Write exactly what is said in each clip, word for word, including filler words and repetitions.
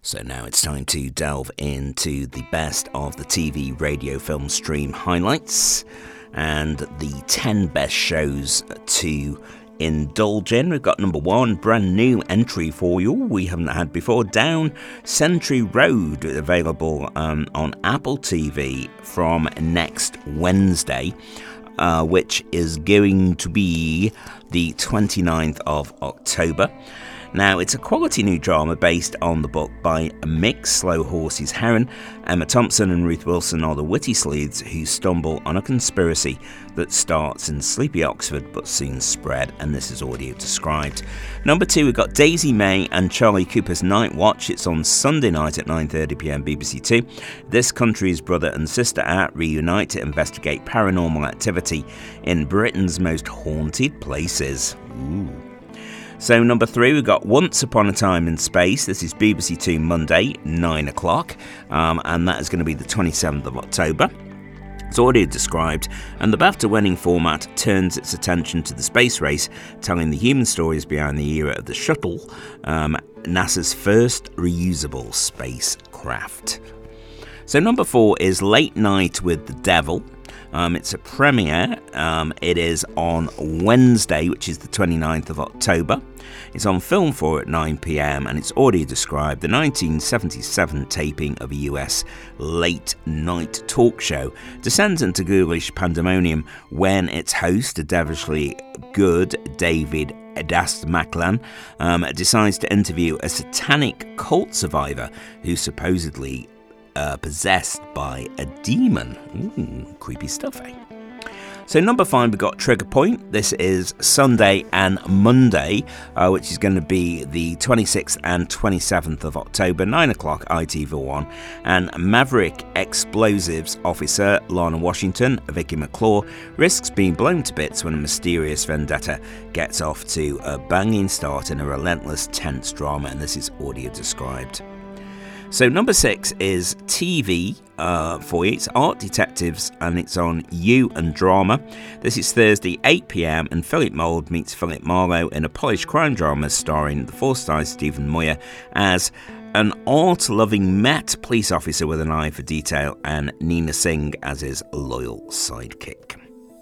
So now it's time to delve into the best of the T V, radio, film, stream highlights and the ten best shows to indulge in. We've got number one, brand new entry for you we haven't had before, Down Century Road, available um, on Apple T V from next Wednesday, uh, which is going to be the twenty-ninth of October. Now, it's a quality new drama based on the book by Mick Slow Horses Heron. Emma Thompson and Ruth Wilson are the witty sleuths who stumble on a conspiracy that starts in sleepy Oxford but soon spread, and this is audio described. Number two, we've got Daisy May and Charlie Cooper's Night Watch. It's on Sunday night at nine thirty p m B B C Two. This country's brother and sister Art reunite to investigate paranormal activity in Britain's most haunted places. Ooh. So number three, we've got Once Upon a Time in Space. This is B B C Two Monday, nine o'clock, um, and that is going to be the twenty-seventh of October. It's already described, and the BAFTA-winning format turns its attention to the space race, telling the human stories behind the era of the shuttle, um, NASA's first reusable spacecraft. So number four is Late Night with the Devil. Um, it's a premiere. Um, it is on Wednesday, which is the twenty-ninth of October. It's on Film four at nine p m, and it's already described the nineteen seventy-seven taping of a U S late night talk show descends into ghoulish pandemonium when its host, a devilishly good David Dastmalchian, um, decides to interview a satanic cult survivor who supposedly Uh, possessed by a demon. Ooh, creepy stuff, eh? So number five, we've got Trigger Point. This is Sunday and Monday, uh, which is going to be the twenty-sixth and twenty-seventh of October, nine o'clock I T V one. And Maverick Explosives officer Lana Washington, Vicky McClure, risks being blown to bits when a mysterious vendetta gets off to a banging start in a relentless, tense drama, and this is audio described. So number six is T V uh, for you. It's Art Detectives, and it's on You and Drama. This is Thursday, eight p m, and Philip Mould meets Philip Marlowe in a polished crime drama starring the Forsyth Stephen Moyer as an art-loving Met police officer with an eye for detail, and Nina Singh as his loyal sidekick.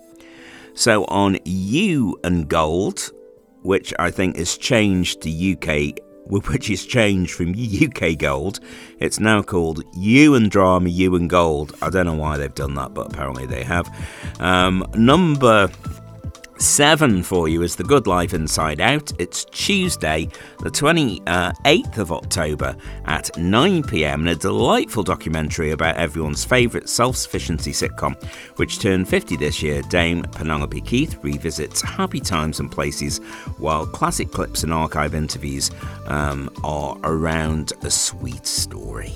So on You and Gold, which I think has changed to U K, which is changed from U K Gold. It's now called You and Drama, You and Gold. I don't know why they've done that, but apparently they have. Um, number seven for you is The Good Life Inside Out. It's Tuesday, the twenty-eighth of October at nine p m, and a delightful documentary about everyone's favourite self-sufficiency sitcom, which turned fifty this year. Dame Penelope Keith revisits happy times and places, while classic clips and archive interviews um, are around a sweet story.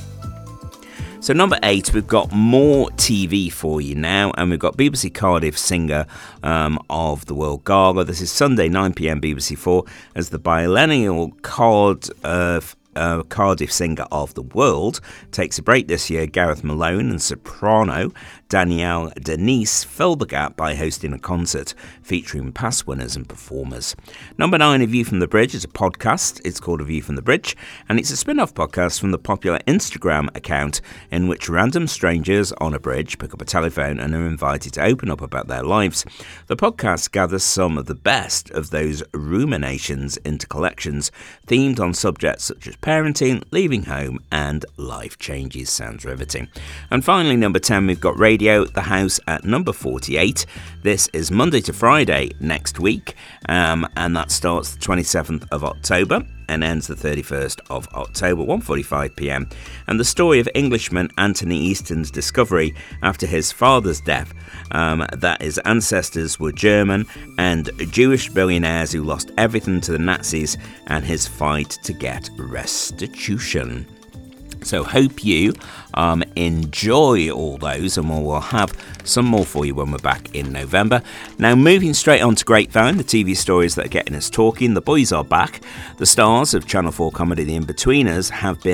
So number eight, we've got more T V for you now, and we've got B B C Cardiff Singer um, of the World Gala. This is Sunday, nine p m, B B C Four, as the biennial Card of Uh, Cardiff Singer of the World takes a break this year. Gareth Malone and soprano Danielle Denise fill the gap by hosting a concert featuring past winners and performers. Number nine, A View from the Bridge is a podcast. It's called A View from the Bridge, and it's a spin-off podcast from the popular Instagram account in which random strangers on a bridge pick up a telephone and are invited to open up about their lives. The podcast gathers some of the best of those ruminations into collections themed on subjects such as parenting, leaving home, and life changes. Sounds riveting. And finally, number ten, we've got Radio The House at number forty-eight. This is Monday to Friday next week, um, and that starts the twenty-seventh of October and ends the thirty-first of October, one forty-five p m. And the story of Englishman Anthony Easton's discovery after his father's death, um, that his ancestors were German and Jewish billionaires who lost everything to the Nazis, and his fight to get restitution. So hope you um, enjoy all those, and we'll, we'll have some more for you when we're back in November. Now, moving straight on to Grapevine, the T V stories that are getting us talking. The boys are back. The stars of Channel four comedy The Inbetweeners have been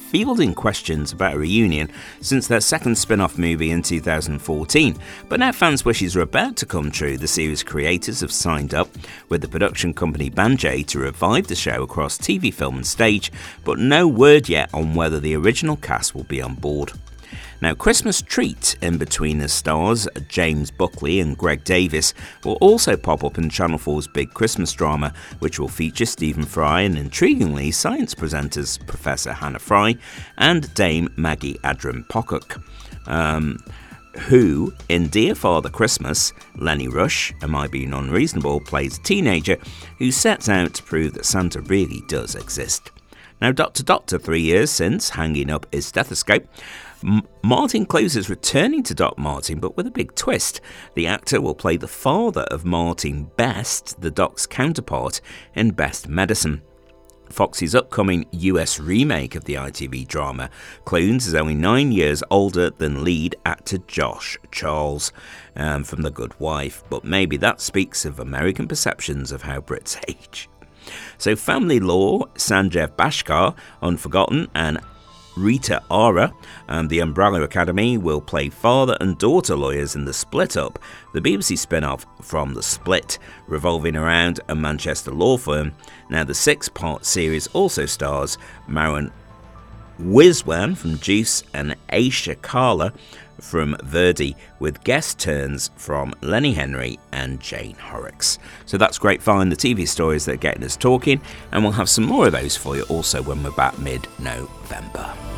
fielding questions about a reunion since their second spin-off movie in two thousand fourteen, but now fans' wishes are about to come true. The series creators have signed up with the production company Banjay to revive the show across T V, film and stage, but no word yet on whether the original cast will be on board. Now, Christmas Treat in between the stars, James Buckley and Greg Davis, will also pop up in Channel four's big Christmas drama, which will feature Stephen Fry and, intriguingly, science presenters Professor Hannah Fry and Dame Maggie Adram Pocock. Um, who, in Dear Father Christmas, Lenny Rush, Am I Being Unreasonable, plays a teenager who sets out to prove that Santa really does exist. Now, Doctor Doctor, three years since hanging up his stethoscope, M- Martin Close is returning to Doc Martin, but with a big twist. The actor will play the father of Martin Best, the Doc's counterpart in Best Medicine. Fox's upcoming U S remake of the I T V drama, Clones is only nine years older than lead actor Josh Charles um, from The Good Wife, but maybe that speaks of American perceptions of how Brits age. So Family Law, Sanjeev Bhaskar, Unforgotten, and Rita Ora, and the Umbrella Academy will play father and daughter lawyers in The Split Up, the B B C spin-off from The Split, revolving around a Manchester law firm. Now, the six-part series also stars Maron Wiswan from Juice and Aisha Kala from Verdi, with guest turns from Lenny Henry and Jane Horrocks. So that's great fun, the T V stories that are getting us talking, and we'll have some more of those for you also when we're back mid-November.